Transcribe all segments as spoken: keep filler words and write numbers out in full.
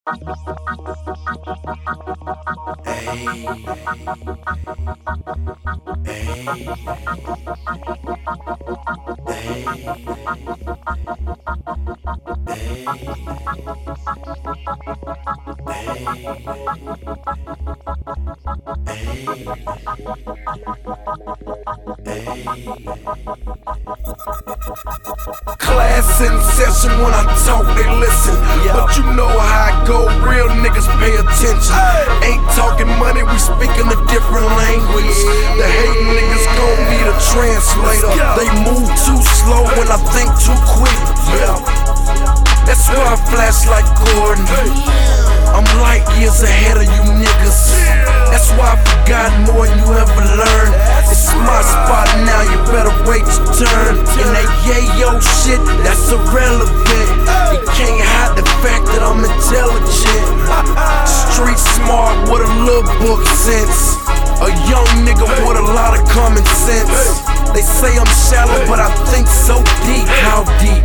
Class in session, when I talk they listen. But you know how I go, real niggas pay attention. Ain't talking money, we speaking a different language. The hating niggas gon' need a translator. They move too slow when I think too quick. Yeah, that's why I flash like Gordon. I'm light years ahead of you niggas. That's why I forgot more than you ever learned. It's my spot now, you better wait your turn. And that yayo shit, that's irrelevant. You can't hide the fact that I'm intelligent. Street smart with a little book sense. A young nigga with a lot of common sense. They say I'm shallow, but I think so deep. How deep?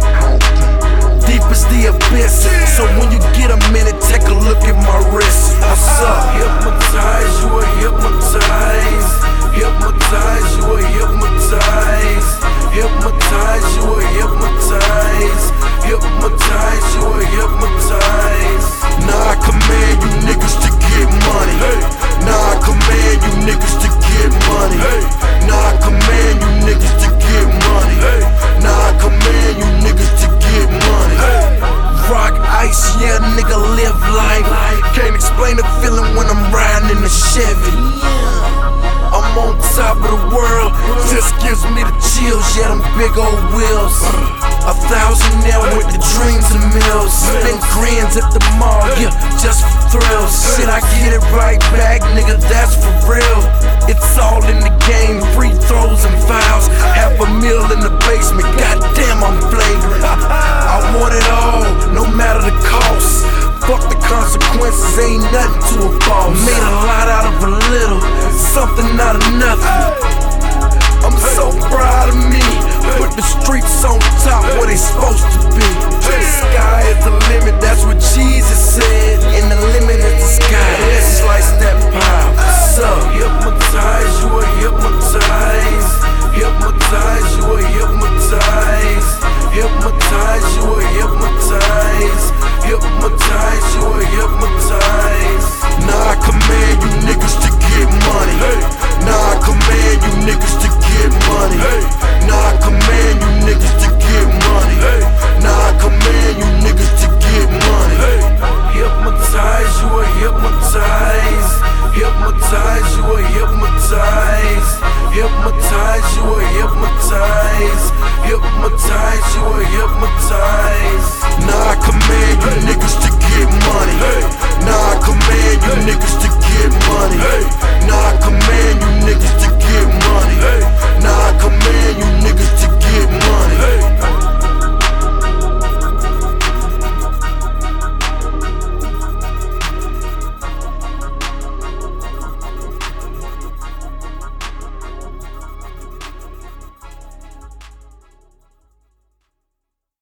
Deep as the abyss. So when you get a minute, take a look at my wrist. What's up? Hypnotize, you are hypnotized. Hypnotize, you are hypnotized. Hypnotize, you are hypnotized. Hypnotize, you are hypnotized. Now I command you niggas to get money. Now I command you niggas to get money. Now I command you niggas to get money. Now I command you niggas to get money. Rock ice, yeah, nigga live life. Can't explain the feeling when I'm riding in the Chevy. I'm on top of the world, just gives me the chills, yeah, them big old wheels. A thousand now with the dreams and mills. Spend grands at the mall, yeah, just for thrills. Shit, I get it right back, nigga, that's for real. It's all in the game, free throws and fouls. Half a meal in the basement, goddamn, I'm flagrant. I want it all, no matter the cost. Fuck the consequences, ain't nothing to a boss. Made a lot out of a little, something out of nothing. I'm so proud of me. Put the streets on top where they supposed to be. The sky is the limit, that's what cheese